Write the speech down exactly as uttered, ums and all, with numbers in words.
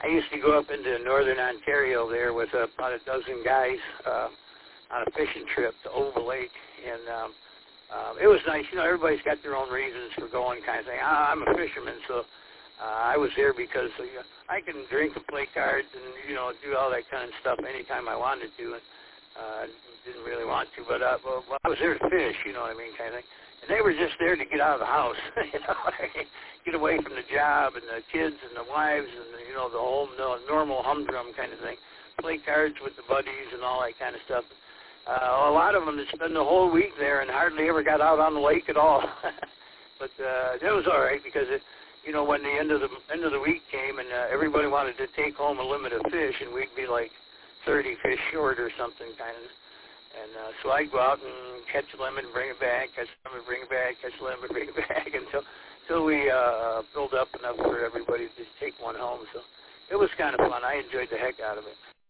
I used to go up into northern Ontario there with about a dozen guys uh, on a fishing trip to Ova Lake, and um, uh, it was nice. You know, everybody's got their own reasons for going, kind of thing. I, I'm a fisherman, so uh, I was there because uh, you know, I can drink and play cards and you know do all that kind of stuff anytime I wanted to, and uh, didn't really want to, but uh, well, I was there to fish. You know what I mean, kind of thing. And they were just there to get out of the house, you know, get away from the job and the kids and the wives and, the, you know, the whole the normal humdrum kind of thing. Play cards with the buddies and all that kind of stuff. Uh, a lot of them that spend the whole week there and hardly ever got out on the lake at all. But uh, that was all right because, it, you know, when the end of the end of the week came and uh, everybody wanted to take home a limit of fish and we'd be like thirty fish short or something kind of. And uh, so I'd go out and catch a lemon, bring it back, catch a lemon, bring it back, catch a lemon, bring it back until until we uh, filled up enough for everybody to just take one home. So it was kind of fun. I enjoyed the heck out of it.